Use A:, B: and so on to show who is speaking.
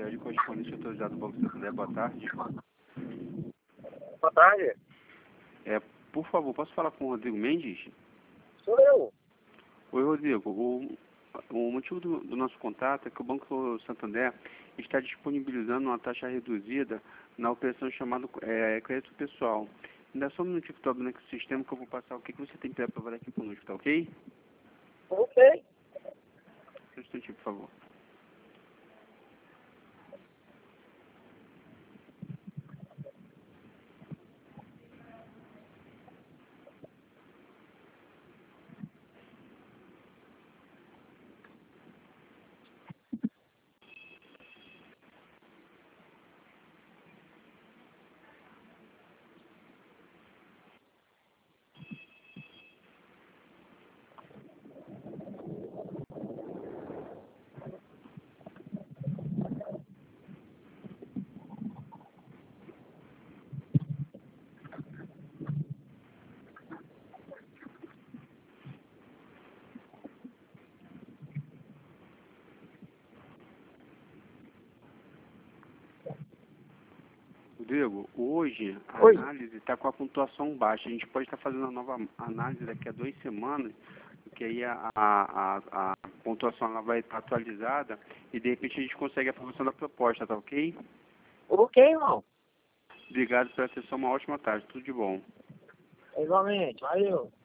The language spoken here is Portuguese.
A: Leandro, correspondente autorizado do Banco Santander. Boa tarde.
B: Boa tarde.
A: Por favor, posso falar com o Rodrigo Mendes?
B: Sou eu.
A: Oi, Rodrigo. O motivo do nosso contato é que o Banco Santander está disponibilizando uma taxa reduzida na operação chamada crédito pessoal. Ainda só um minutinho que estou abrindo aqui o sistema que eu vou passar o que você tem para provar aqui conosco, tá ok?
B: Ok.
A: Um instantinho, por favor. Rodrigo, hoje a análise está com a pontuação baixa. A gente pode estar fazendo uma nova análise daqui a 2 semanas, porque aí a pontuação ela vai estar atualizada e de repente a gente consegue a aprovação da proposta, tá ok?
B: Ok, irmão.
A: Obrigado pela atenção, uma ótima tarde, tudo de bom.
B: Igualmente. Valeu.